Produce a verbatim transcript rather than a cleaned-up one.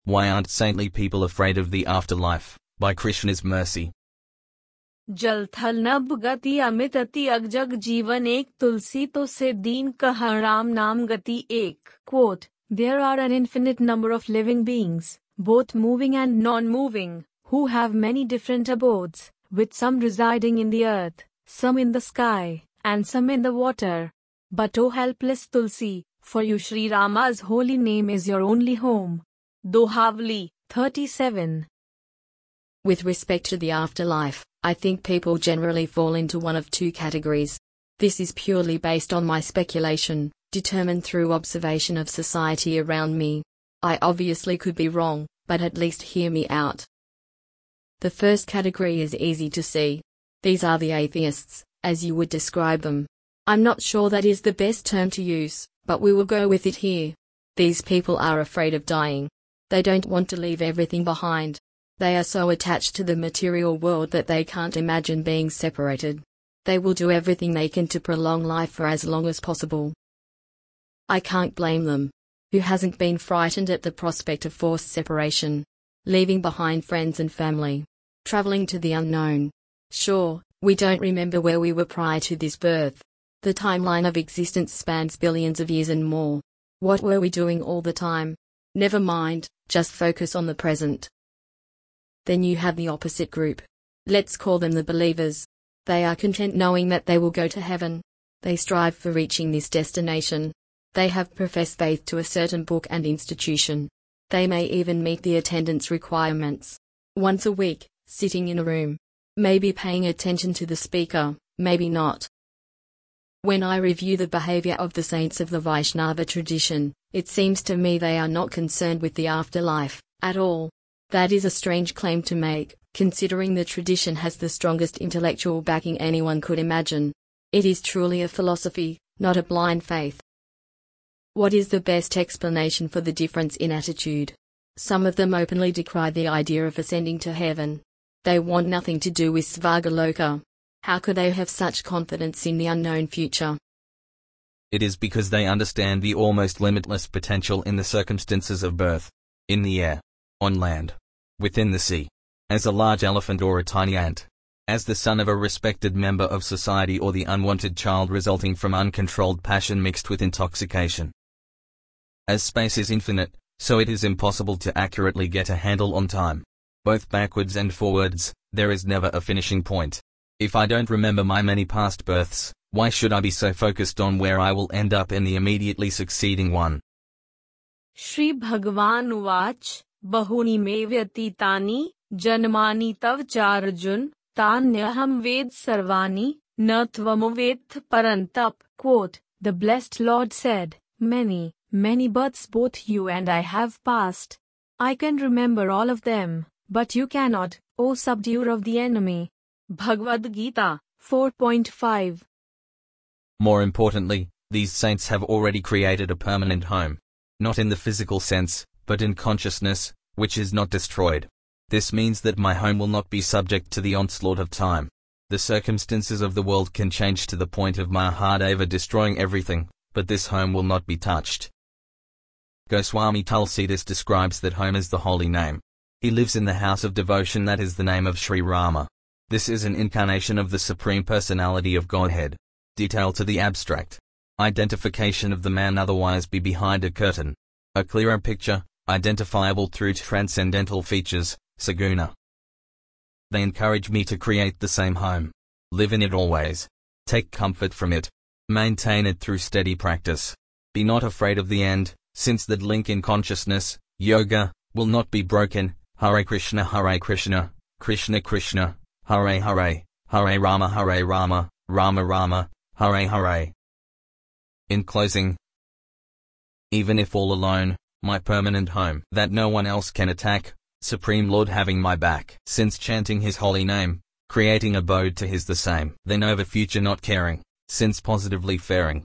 Why aren't saintly people afraid of the afterlife? By Krishna's mercy. जल थल नभ गति अमित अति अगजग जीवन एक तुलसी तो से दीन कहा राम नाम गति एक. Quote, there are an infinite number of living beings, both moving and non-moving, who have many different abodes, with some residing in the earth, some in the sky, and some in the water. But O helpless Tulsi, for you Sri Rama's holy name is your only home. Dohavli, thirty-seven. With respect to the afterlife, I think people generally fall into one of two categories. This is purely based on my speculation, determined through observation of society around me. I obviously could be wrong, but at least hear me out. The first category is easy to see. These are the atheists, as you would describe them. I'm not sure that is the best term to use, but we will go with it here. These people are afraid of dying. They don't want to leave everything behind. They are so attached to the material world that they can't imagine being separated. They will do everything they can to prolong life for as long as possible. I can't blame them. Who hasn't been frightened at the prospect of forced separation? Leaving behind friends and family. Traveling to the unknown. Sure, we don't remember where we were prior to this birth. The timeline of existence spans billions of years and more. What were we doing all the time? Never mind, just focus on the present. Then you have the opposite group. Let's call them the believers. They are content knowing that they will go to heaven. They strive for reaching this destination. They have professed faith to a certain book and institution. They may even meet the attendance requirements. Once a week, sitting in a room. Maybe paying attention to the speaker, maybe not. When I review the behavior of the saints of the Vaishnava tradition, it seems to me they are not concerned with the afterlife, at all. That is a strange claim to make, considering the tradition has the strongest intellectual backing anyone could imagine. It is truly a philosophy, not a blind faith. What is the best explanation for the difference in attitude? Some of them openly decry the idea of ascending to heaven. They want nothing to do with Svargaloka. How could they have such confidence in the unknown future? It is because they understand the almost limitless potential in the circumstances of birth. In the air. On land. Within the sea. As a large elephant or a tiny ant. As the son of a respected member of society or the unwanted child resulting from uncontrolled passion mixed with intoxication. As space is infinite, so it is impossible to accurately get a handle on time. Both backwards and forwards, there is never a finishing point. If I don't remember my many past births, why should I be so focused on where I will end up in the immediately succeeding one? Shri Bhagavan Uvach, Bahuni me vyatitani, janmani tav charjun, tanyaham ved sarvani, na tvamuveth parantap. Quote, the blessed Lord said, many, many births both you and I have passed. I can remember all of them, but you cannot, O subduer of the enemy. Bhagavad Gita, four point five. More importantly, these saints have already created a permanent home. Not in the physical sense, but in consciousness, which is not destroyed. This means that my home will not be subject to the onslaught of time. The circumstances of the world can change to the point of Mahadeva destroying everything, but this home will not be touched. Goswami Tulsidas describes that home as the holy name. He lives in the house of devotion that is the name of Sri Rama. This is an incarnation of the Supreme Personality of Godhead. Detail to the abstract. Identification of the man otherwise be behind a curtain. A clearer picture, identifiable through transcendental features, Saguna. They encourage me to create the same home. Live in it always. Take comfort from it. Maintain it through steady practice. Be not afraid of the end, since that link in consciousness, yoga, will not be broken. Hare Krishna, Hare Krishna, Krishna Krishna, Hare Hare, Hare Rama, Hare Rama, Rama Rama, Hare Hare. In closing, even if all alone, my permanent home that no one else can attack, Supreme Lord having my back, since chanting His holy name, creating abode to His the same, then over future not caring, since positively faring,